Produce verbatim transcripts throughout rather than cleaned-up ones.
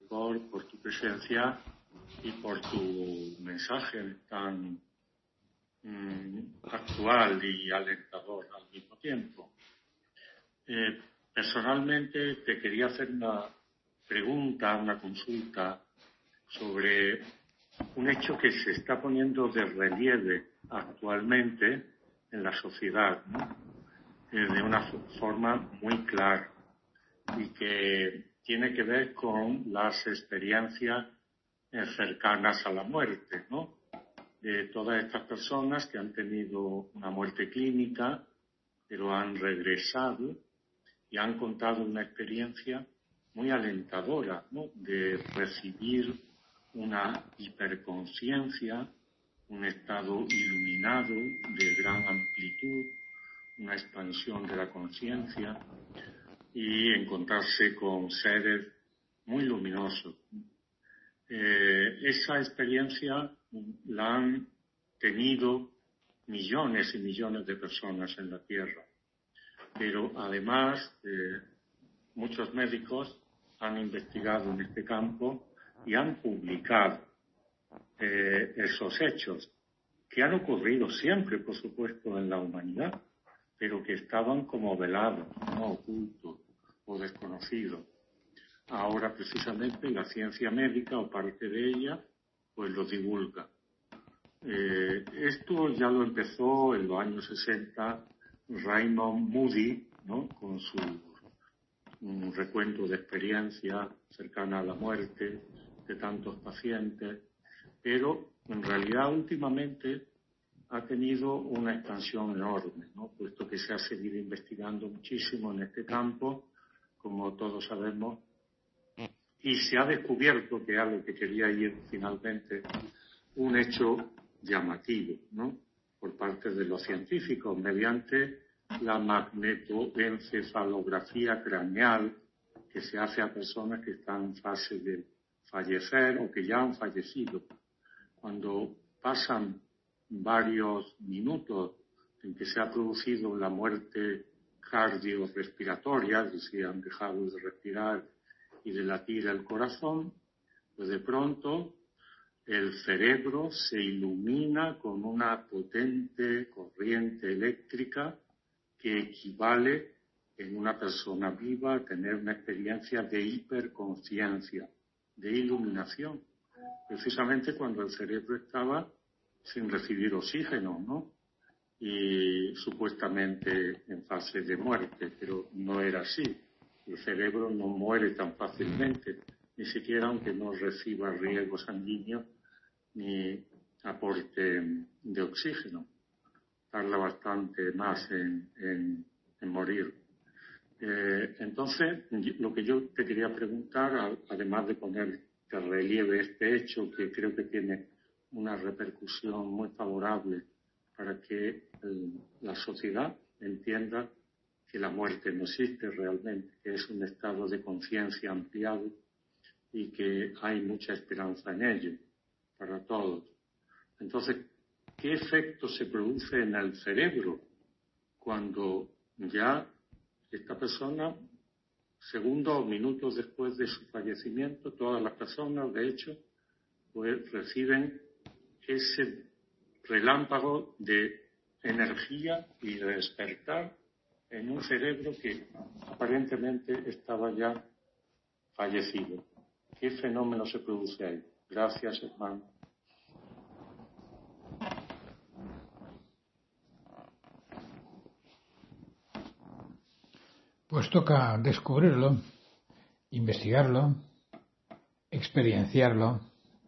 doctor, por tu presencia y por tu mensaje tan mm, actual y alentador al mismo tiempo. Eh, personalmente te quería hacer una pregunta, una consulta sobre un hecho que se está poniendo de relieve actualmente en la sociedad, ¿no? Eh, de una forma muy clara y que tiene que ver con las experiencias eh, cercanas a la muerte, ¿no? De todas estas personas que han tenido una muerte clínica, pero han regresado y han contado una experiencia muy alentadora, ¿no? De recibir una hiperconsciencia, un estado iluminado de gran amplitud, una expansión de la conciencia y encontrarse con seres muy luminosos. Eh, esa experiencia la han tenido millones y millones de personas en la Tierra, pero además eh, muchos médicos han investigado en este campo y han publicado eh, esos hechos que han ocurrido siempre, por supuesto, en la humanidad, pero que estaban como velados, no ocultos o desconocidos. Ahora, precisamente, la ciencia médica, o parte de ella, pues lo divulga. Eh, esto ya lo empezó en los años sesenta Raymond Moody, ¿no? Con su un recuento de experiencia cercana a la muerte de tantos pacientes, pero en realidad últimamente ha tenido una expansión enorme, ¿no? Puesto que se ha seguido investigando muchísimo en este campo, como todos sabemos, y se ha descubierto, que es a lo que quería ir finalmente, un hecho llamativo, ¿no? Por parte de los científicos, mediante la magnetoencefalografía craneal que se hace a personas que están en fase de fallecer o que ya han fallecido. Cuando pasan varios minutos en que se ha producido la muerte cardiorrespiratoria, es decir, han dejado de respirar y de latir el corazón, pues de pronto el cerebro se ilumina con una potente corriente eléctrica que equivale en una persona viva a tener una experiencia de hiperconsciencia, de iluminación, precisamente cuando el cerebro estaba sin recibir oxígeno, ¿no? Y supuestamente en fase de muerte, pero no era así. El cerebro no muere tan fácilmente, ni siquiera aunque no reciba riego sanguíneo ni aporte de oxígeno. Tarda bastante más en, en, en morir. Eh, entonces, lo que yo te quería preguntar, además de poner de relieve este hecho, que creo que tiene una repercusión muy favorable para que el, la sociedad entienda que la muerte no existe realmente, que es un estado de conciencia ampliado y que hay mucha esperanza en ello para todos. Entonces, ¿qué efecto se produce en el cerebro cuando ya esta persona, segundos o minutos después de su fallecimiento, todas las personas, de hecho, pues reciben ese relámpago de energía y de despertar en un cerebro que aparentemente estaba ya fallecido? ¿Qué fenómeno se produce ahí? Gracias, hermano. Pues toca descubrirlo, investigarlo, experienciarlo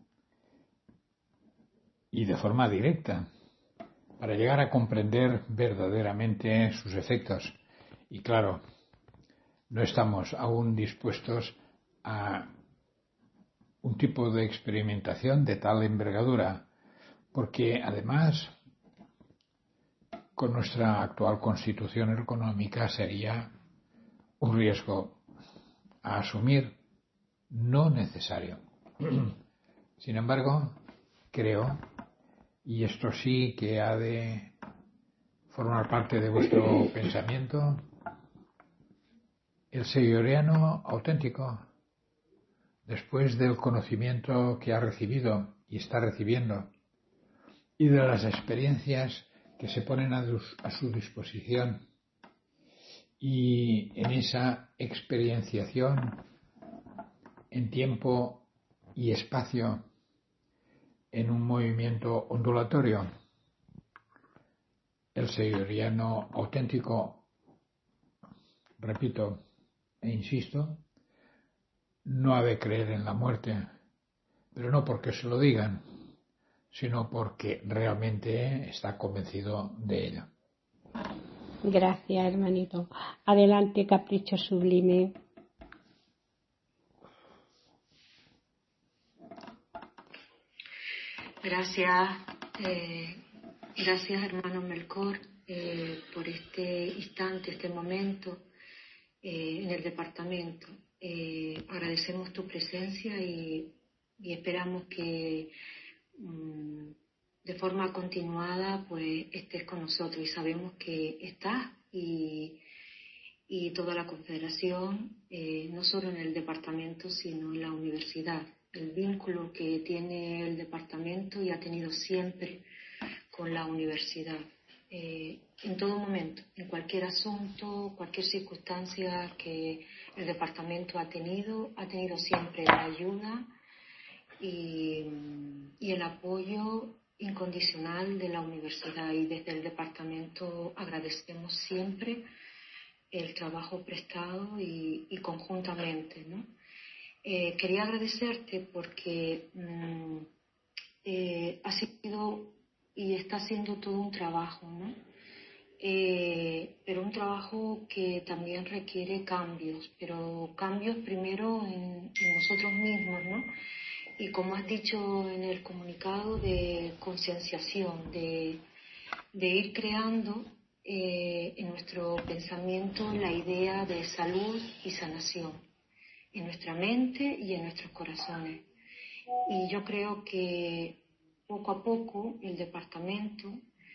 y de forma directa para llegar a comprender verdaderamente sus efectos. Y claro, no estamos aún dispuestos a un tipo de experimentación de tal envergadura, porque además con nuestra actual constitución económica sería un riesgo a asumir no necesario. Sin embargo, creo, y esto sí que ha de formar parte de vuestro pensamiento, el sevilloriano auténtico después del conocimiento que ha recibido y está recibiendo y de las experiencias que se ponen a, a su disposición, y en esa experienciación en tiempo y espacio, en un movimiento ondulatorio, el severiano auténtico, repito e insisto, no ha de creer en la muerte, pero no porque se lo digan, sino porque realmente está convencido de ello. Gracias, hermanito. Adelante, Capricho Sublime. Gracias, eh, gracias hermano Melchor eh, por este instante, este momento eh, en el departamento. Eh, agradecemos tu presencia y, y esperamos que um, de forma continuada pues estés con nosotros, y sabemos que estás y, y toda la confederación, eh, no solo en el departamento sino en la universidad. El vínculo que tiene el departamento y ha tenido siempre con la universidad, eh, en todo momento, en cualquier asunto, cualquier circunstancia que el departamento ha tenido, ha tenido siempre la ayuda y, y el apoyo incondicional de la universidad, y desde el departamento agradecemos siempre el trabajo prestado y, y conjuntamente, ¿no? Eh, quería agradecerte porque mmm, eh, ha sido y está haciendo todo un trabajo, ¿no? Eh, pero un trabajo que también requiere cambios, pero cambios primero en, en nosotros mismos, ¿no? Y como has dicho en el comunicado, de concienciación, de, de ir creando eh, en nuestro pensamiento la idea de salud y sanación, en nuestra mente y en nuestros corazones. Y yo creo que poco a poco el departamento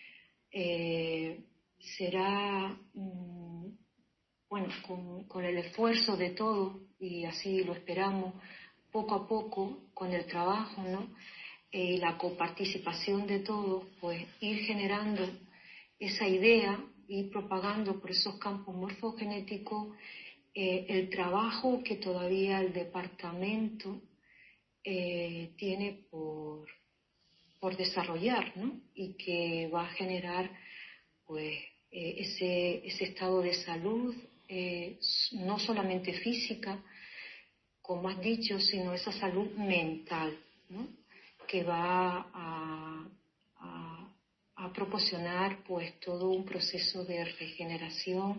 eh, será, mmm, bueno, con, con el esfuerzo de todos, y así lo esperamos, poco a poco, con el trabajo, ¿no? Eh, y la coparticipación de todos, pues ir generando esa idea, ir propagando por esos campos morfogenéticos eh, el trabajo que todavía el departamento eh, tiene por, por desarrollar, ¿no? Y que va a generar pues eh, ese, ese estado de salud, eh, no solamente física, como has dicho, sino esa salud mental, ¿no? Que va a, a, a proporcionar pues todo un proceso de regeneración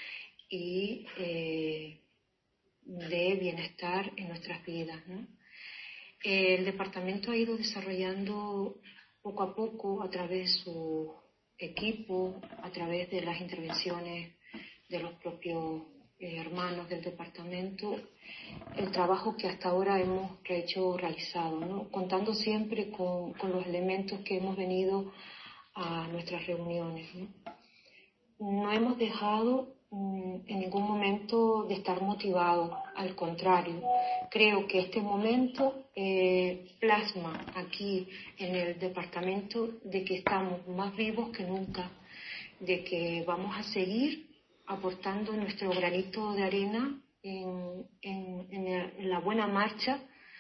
y eh, de bienestar en nuestras vidas, ¿no? El departamento ha ido desarrollando poco a poco, a través de su equipo, a través de las intervenciones de los propios eh, hermanos del departamento, el trabajo que hasta ahora hemos hecho realizado, ¿no? Contando siempre con, con los elementos que hemos venido a nuestras reuniones, ¿no? No hemos dejado mm, en ningún momento de estar motivados, al contrario. Creo que este momento eh, plasma aquí en el departamento de que estamos más vivos que nunca, de que vamos a seguir aportando nuestro granito de arena en, en, en la buena marcha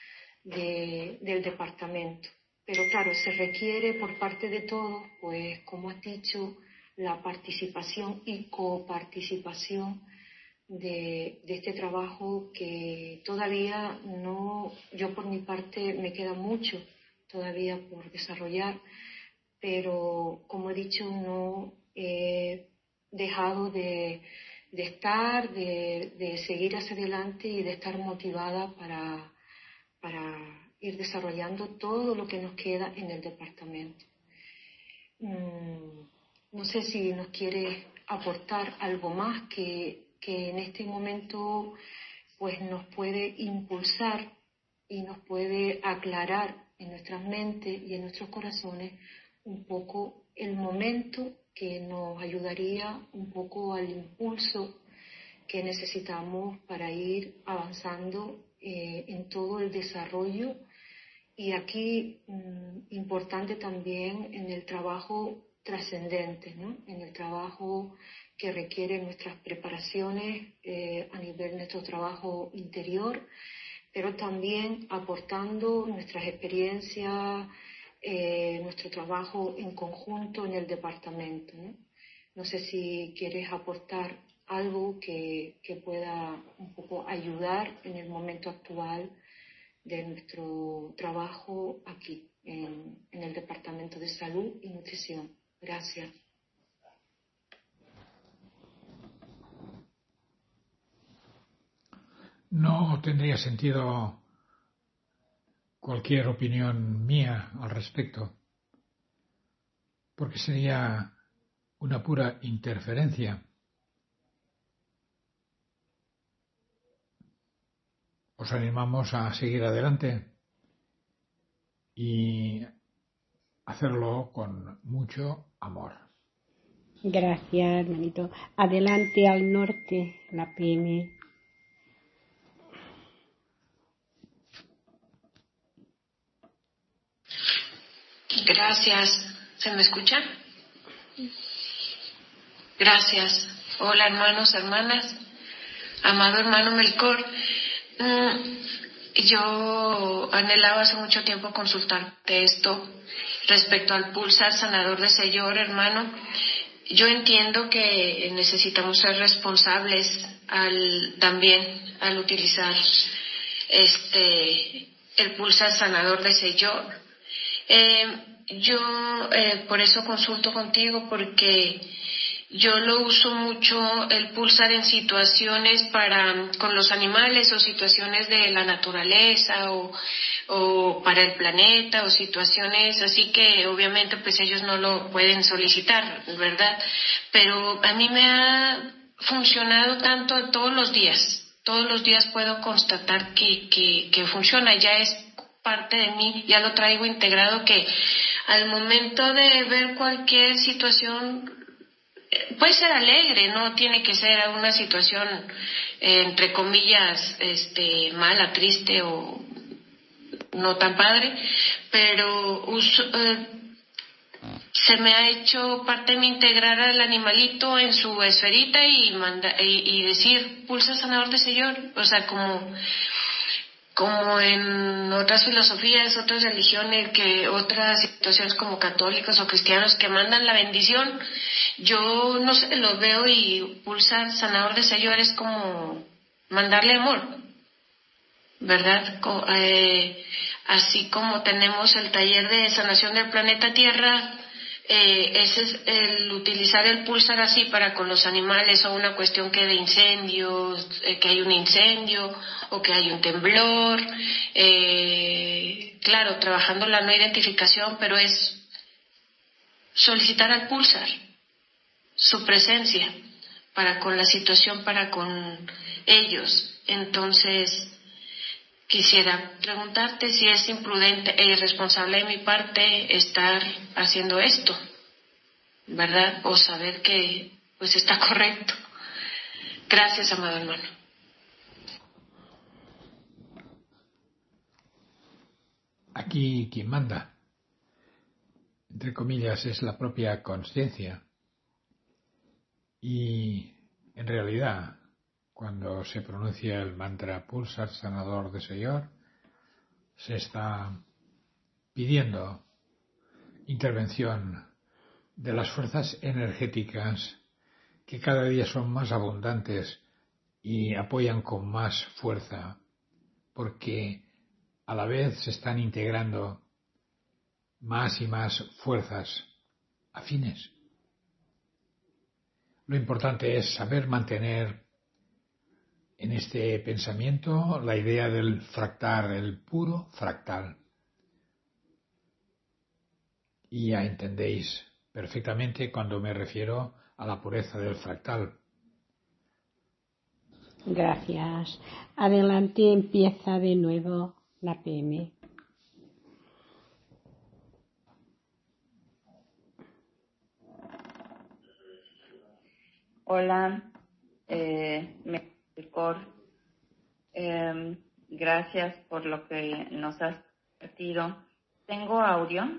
de, del departamento. Pero claro, se requiere por parte de todos, pues como has dicho, la participación y coparticipación de, de este trabajo que todavía no, yo por mi parte me queda mucho todavía por desarrollar, pero como he dicho, no he dejado de, de estar, de, de seguir hacia adelante y de estar motivada para, para ir desarrollando todo lo que nos queda en el departamento. Mm. No sé si nos quiere aportar algo más que, que en este momento pues nos puede impulsar y nos puede aclarar en nuestras mentes y en nuestros corazones un poco el momento que nos ayudaría un poco al impulso que necesitamos para ir avanzando eh, en todo el desarrollo y aquí mmm, importante también en el trabajo trascendente, ¿no? En el trabajo que requiere nuestras preparaciones eh, a nivel de nuestro trabajo interior, pero también aportando nuestras experiencias, eh, nuestro trabajo en conjunto en el departamento, ¿no? No sé si quieres aportar algo que, que pueda un poco ayudar en el momento actual de nuestro trabajo aquí, en, en el Departamento de Salud y Nutrición. Gracias. No tendría sentido cualquier opinión mía al respecto, porque sería una pura interferencia. Os animamos a seguir adelante y hacerlo con mucho amor. Gracias, hermanito. Adelante al norte, la P M. Gracias. ¿Se me escucha? Gracias. Hola, hermanos, hermanas. Amado hermano Melchor, yo anhelaba hace mucho tiempo consultarte esto respecto al pulsar sanador de Señor, hermano. Yo entiendo que necesitamos ser responsables al, también al utilizar este el pulsar sanador de Señor. Eh, yo eh, por eso consulto contigo, porque yo lo uso mucho el pulsar en situaciones para con los animales o situaciones de la naturaleza o, o para el planeta o situaciones así que obviamente pues ellos no lo pueden solicitar, ¿verdad? Pero a mí me ha funcionado tanto todos los días. Todos los días puedo constatar que, que, que funciona, ya es parte de mí, ya lo traigo integrado, que al momento de ver cualquier situación, puede ser alegre, no tiene que ser una situación eh, entre comillas este mala, triste o no tan padre, pero uso, eh, se me ha hecho parte de mi integrar al animalito en su esferita y manda, y, y decir pulsa sanador de Señor, o sea, como como en otras filosofías, otras religiones, que otras situaciones como católicos o cristianos que mandan la bendición, yo no sé, lo veo y pulsar sanador de Señor es como mandarle amor, ¿verdad? Co- eh, así como tenemos el taller de sanación del planeta Tierra, eh, ese es el utilizar el pulsar así para con los animales, o una cuestión que de incendios, eh, que hay un incendio o que hay un temblor, eh, claro, trabajando la no identificación, pero es solicitar al pulsar su presencia para con la situación, para con ellos. Entonces quisiera preguntarte si es imprudente e irresponsable de mi parte estar haciendo esto, ¿verdad? O saber que pues está correcto. Gracias, amado hermano. Aquí quien manda, entre comillas, es la propia conciencia. Y en realidad, cuando se pronuncia el mantra pulsar sanador de Señor, se está pidiendo intervención de las fuerzas energéticas que cada día son más abundantes y apoyan con más fuerza, porque a la vez se están integrando más y más fuerzas afines. Lo importante es saber mantener en este pensamiento la idea del fractal, el puro fractal. Y ya entendéis perfectamente cuando me refiero a la pureza del fractal. Gracias. Adelante, empieza de nuevo la P M. Hola, eh, Melchor. Eh, gracias por lo que nos has compartido. ¿Tengo audio?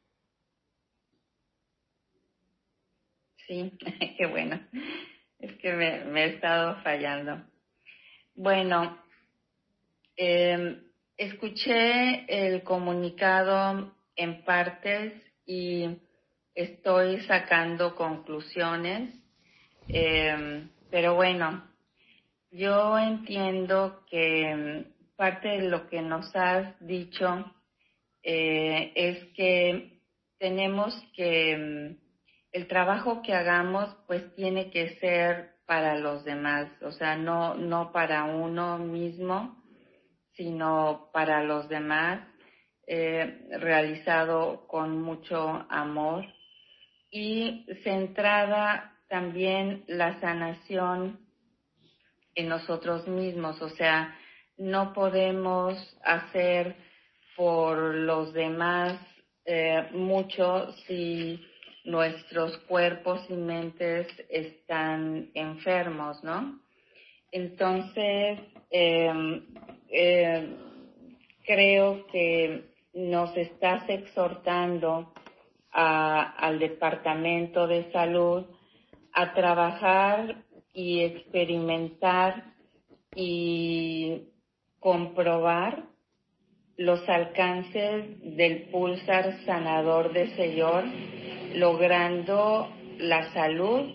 Sí, qué bueno. Es que me, me he estado fallando. Bueno, eh, escuché el comunicado en partes y estoy sacando conclusiones, eh, pero bueno, yo entiendo que parte de lo que nos has dicho eh, es que tenemos que, el trabajo que hagamos pues tiene que ser para los demás, o sea, no, no para uno mismo, sino para los demás, eh, realizado con mucho amor y centrada también la sanación en nosotros mismos, o sea, no podemos hacer por los demás eh, mucho si nuestros cuerpos y mentes están enfermos, ¿no? Entonces, eh, eh, creo que nos estás exhortando a, al Departamento de Salud a trabajar y experimentar y comprobar los alcances del púlsar sanador de Señor, logrando la salud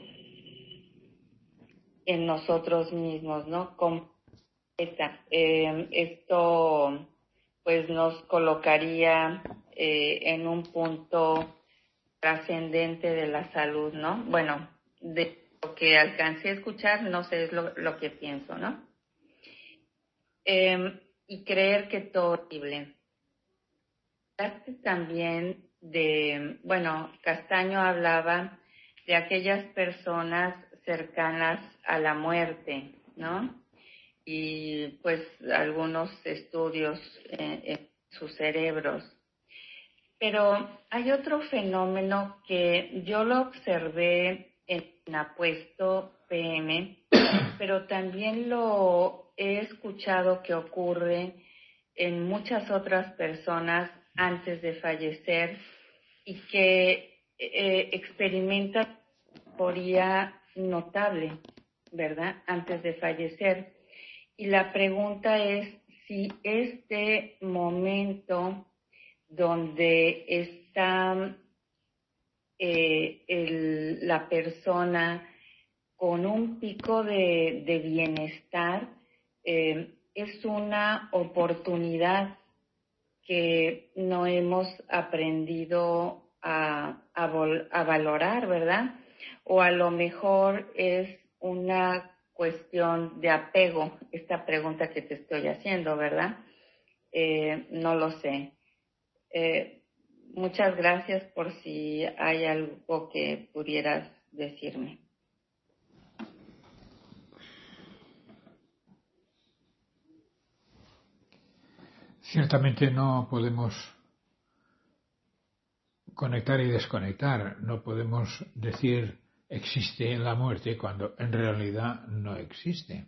en nosotros mismos, ¿no? Completa. Eh, esto, pues, nos colocaría eh, en un punto trascendente de la salud, ¿no? Bueno, de lo que alcancé a escuchar, no sé, es lo, lo que pienso, ¿no? Eh, y creer que todo es posible. Hablaste también de, bueno, Castaño hablaba de aquellas personas cercanas a la muerte, ¿no? Y pues algunos estudios en, en sus cerebros. Pero hay otro fenómeno que yo lo observé en Apuesto P M, pero también lo he escuchado que ocurre en muchas otras personas antes de fallecer y que eh, experimentan euforia notable, ¿verdad? Antes de fallecer. Y la pregunta es si este momento donde está eh, el, la persona con un pico de, de bienestar, eh, es una oportunidad que no hemos aprendido a, a, vol, a valorar, ¿verdad? O a lo mejor es una cuestión de apego, esta pregunta que te estoy haciendo, ¿verdad? Eh, no lo sé. Eh, muchas gracias por si hay algo que pudieras decirme. Ciertamente no podemos conectar y desconectar, no podemos decir existe la muerte cuando en realidad no existe.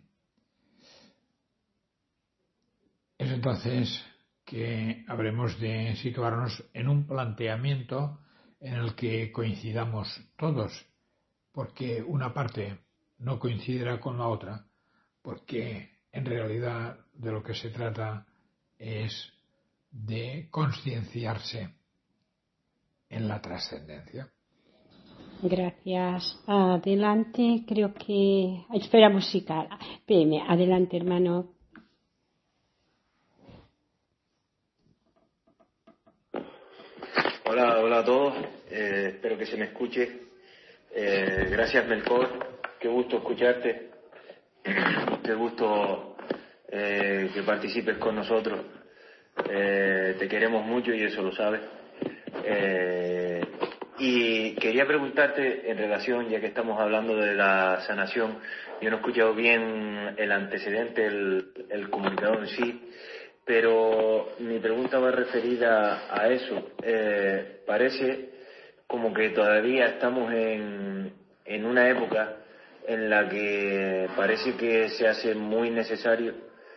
Es entonces que habremos de situarnos en un planteamiento en el que coincidamos todos, porque una parte no coincidirá con la otra, porque en realidad de lo que se trata es de concienciarse en la trascendencia. Gracias. Adelante, creo que... Espera musical. P M, adelante, hermano. Hola, hola a todos. Eh, espero que se me escuche. Eh, gracias, Melchor. Qué gusto escucharte. Qué gusto eh, que participes con nosotros. Eh, te queremos mucho y eso lo sabes. Eh, y quería preguntarte en relación, ya que estamos hablando de la sanación, yo no he escuchado bien el antecedente, el, el comunicador en sí, pero mi pregunta va referida a eso. Eh, parece como que todavía estamos en, en una época en la que parece que se hace muy necesario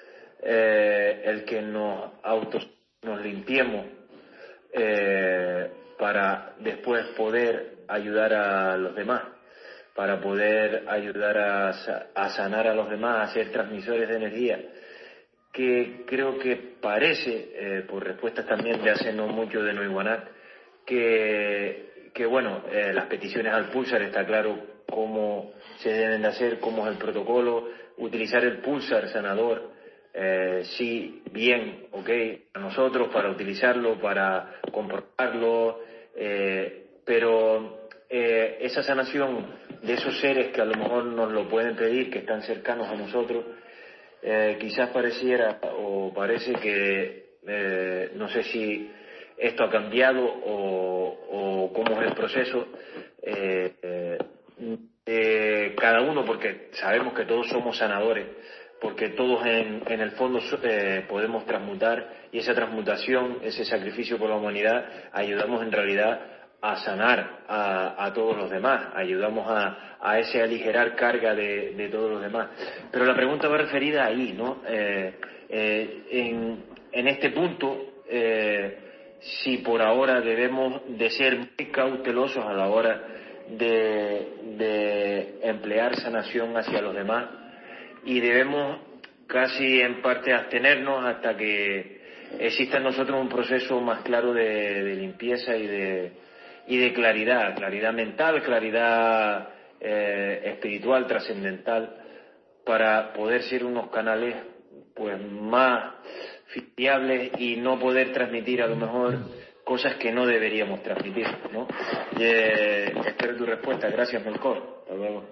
eh, el que nos autos nos limpiemos eh, para después poder ayudar a los demás, para poder ayudar a, a sanar a los demás, a ser transmisores de energía, que creo que parece, eh, por respuestas también de hace no mucho de Noiguanac, que, que bueno, eh, las peticiones al pulsar está claro cómo se deben de hacer, cómo es el protocolo, utilizar el pulsar sanador, eh, sí, bien, ok, para nosotros, para utilizarlo, para comprobarlo, eh, pero eh, esa sanación de esos seres que a lo mejor nos lo pueden pedir, que están cercanos a nosotros, eh, quizás pareciera o parece que, eh, no sé si esto ha cambiado o, o cómo es el proceso, eh, eh, eh, cada uno, porque sabemos que todos somos sanadores, porque todos en, en el fondo eh, podemos transmutar, y esa transmutación, ese sacrificio por la humanidad, ayudamos en realidad a sanar a, a todos los demás, ayudamos a, a ese aligerar carga de, de todos los demás. Pero la pregunta va referida ahí, ¿no? Eh, eh, en, en este punto, eh, si por ahora debemos de ser muy cautelosos a la hora de, de emplear sanación hacia los demás, y debemos casi en parte abstenernos hasta que exista en nosotros un proceso más claro de, de limpieza y de, y de claridad, claridad mental, claridad eh, espiritual, trascendental, para poder ser unos canales pues más fiables y no poder transmitir a lo mejor cosas que no deberíamos transmitir, ¿no? Y, eh, espero tu respuesta. Gracias, Melchor. Hasta luego.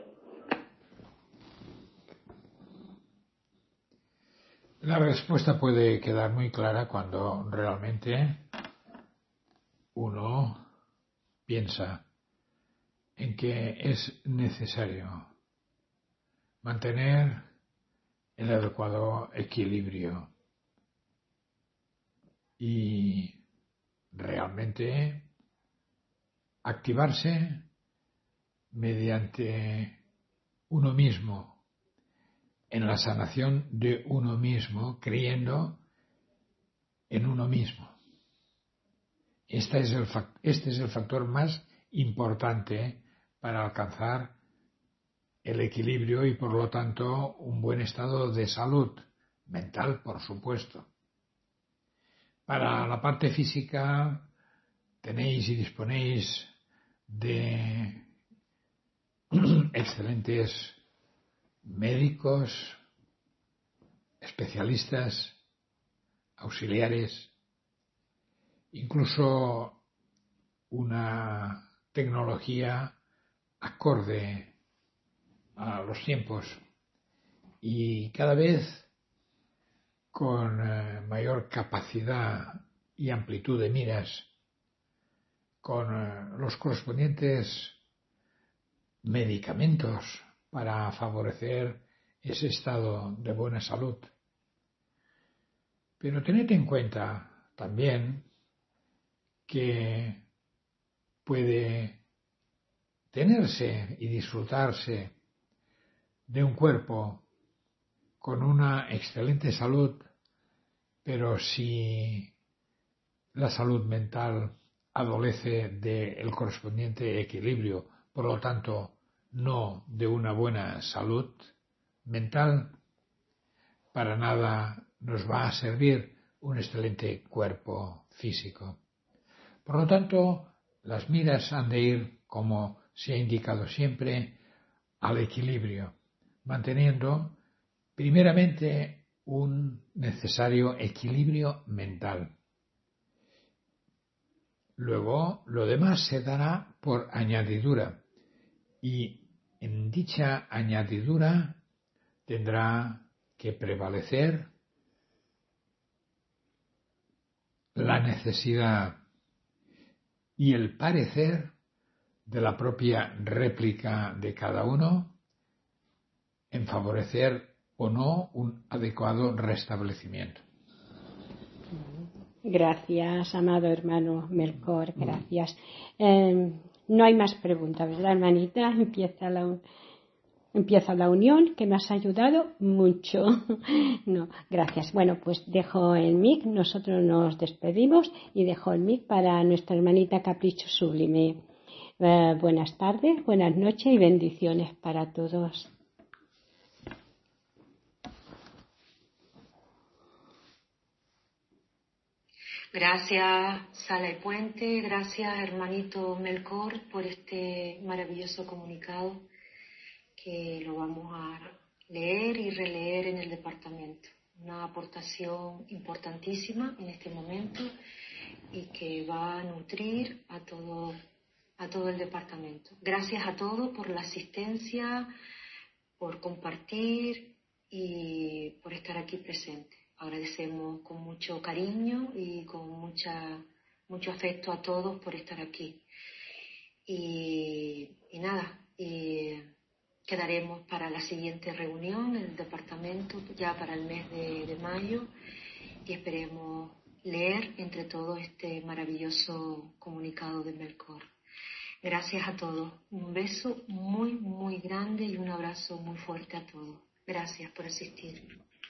La respuesta puede quedar muy clara cuando realmente uno piensa en que es necesario mantener el adecuado equilibrio y realmente activarse mediante uno mismo, en la sanación de uno mismo, creyendo en uno mismo. Este es el, este es el factor más importante para alcanzar el equilibrio y, por lo tanto, un buen estado de salud mental, por supuesto. Para la parte física tenéis y disponéis de excelentes médicos, especialistas, auxiliares, incluso una tecnología acorde a los tiempos y cada vez con eh, mayor capacidad y amplitud de miras, con eh, los correspondientes medicamentos para favorecer ese estado de buena salud. Pero tened en cuenta también que puede tenerse y disfrutarse de un cuerpo con una excelente salud, pero si la salud mental adolece del correspondiente equilibrio, por lo tanto no de una buena salud mental, para nada nos va a servir un excelente cuerpo físico. Por lo tanto, las miras han de ir, como se ha indicado siempre, al equilibrio, manteniendo primeramente un necesario equilibrio mental. Luego, lo demás se dará por añadidura, y en dicha añadidura tendrá que prevalecer la necesidad y el parecer de la propia réplica de cada uno en favorecer o no un adecuado restablecimiento. Gracias, amado hermano Melchor, gracias. Eh, no hay más preguntas, ¿verdad, hermanita? Empieza la... empieza la unión, que me has ayudado mucho. No, gracias. Bueno, pues dejo el mic, nosotros nos despedimos y dejo el mic para nuestra hermanita Capricho Sublime. Eh, buenas tardes, buenas noches y bendiciones para todos. Gracias, Sala y Puente, gracias, hermanito Melchor, por este maravilloso comunicado que lo vamos a leer y releer en el departamento. Una aportación importantísima en este momento y que va a nutrir a todo, a todo el departamento. Gracias a todos por la asistencia, por compartir y por estar aquí presentes. Agradecemos con mucho cariño y con mucha, mucho afecto a todos por estar aquí. Y, y nada, y quedaremos para la siguiente reunión en el departamento, ya para el mes de, de mayo, y esperemos leer entre todos este maravilloso comunicado de Melchor. Gracias a todos. Un beso muy, muy grande y un abrazo muy fuerte a todos. Gracias por asistir.